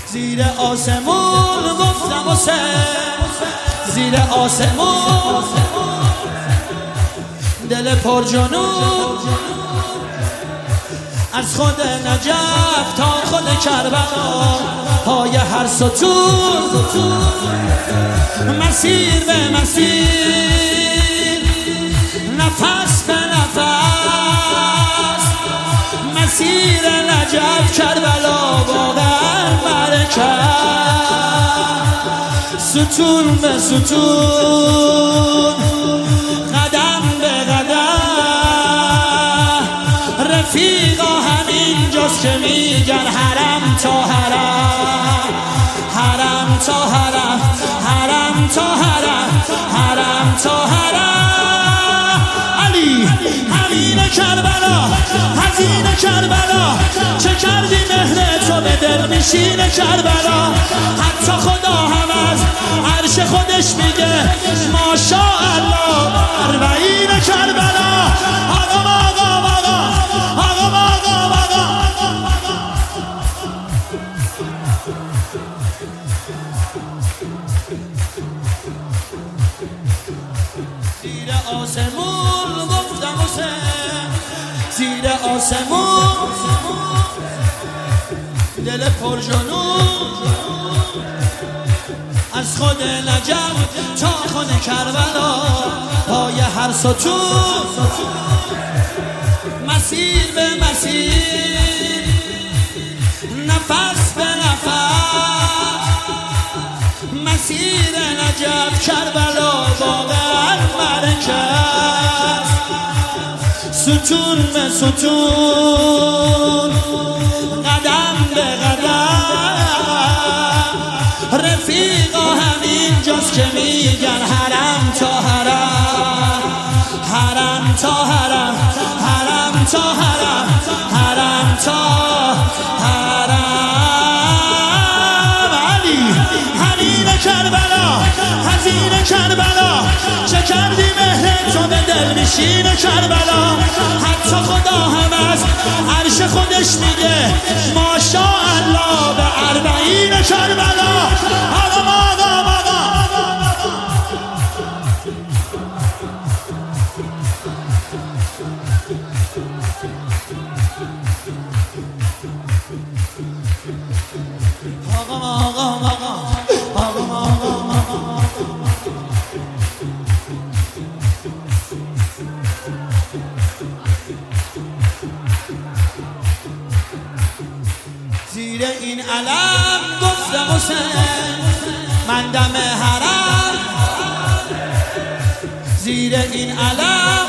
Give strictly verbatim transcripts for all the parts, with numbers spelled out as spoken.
زیر آسمون گفتم حسین، زیر آسمون دل پر جنون از خود نجف تا خود کربلا، پای هر ستون مسیر به مسیر، نفس به نفس، مسیر نجف کربلا واقعا مرکز، ستون به ستون قدم به قدم، رفیقا همینجاست که میگن حرم تا حرم، حرم تا حرم، حرم تا حرم، حرم تا حرم. علی همین کربلا، حزین کربلا، چه کردی مهر تو به دل میشین کربلا، حتی خدا هم از عرش خودش میگه ماشاءالله. اربعین کربلا، آقا آقا آقا آقا آقا آقا. زیر آسمون گفتم حسین، زیر آسمون دل پر جنون از خود نجف تا خود کربلا، پای هر ستون مسیر به مسیر، نفس به نفس، مسیر نجف کربلا واقعا مرکز، ستون به ستون قدم به قدم، رفیقا همینجاست که میگن حرم تا حرم، حرم تا حرم، حرم تا حرم، حرم تا حرم. علی حنین کربلا، حزین کربلا، چه کردی مهر تو به دل میشین کربلا، حتی خدا هم از عرش خودش میگه ماشاءالله. به اربعین کربلا، آقا آقا آقا. زیر این علم گفتم حسین من دم حرم، زیر این علم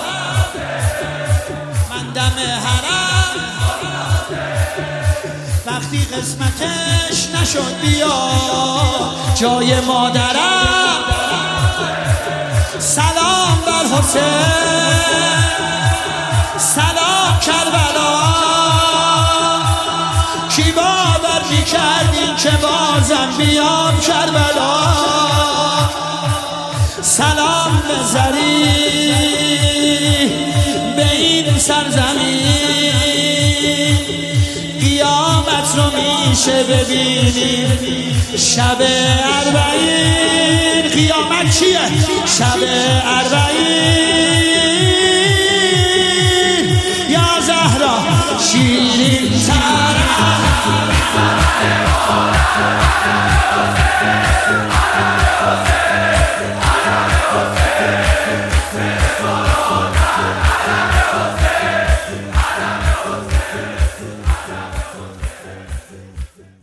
من دم حرم، وقتی قسمتش نشد بیا جای مادرم، سلام بر حسین، سلام کربلا، کی باور میکردین که بازم بیام کربلا، سلام به زری به این سرزمین، قیامت رو میشه ببینیم شب اربعین. قیامت چیه؟ شب اربعین. یا زهرا شیرین تر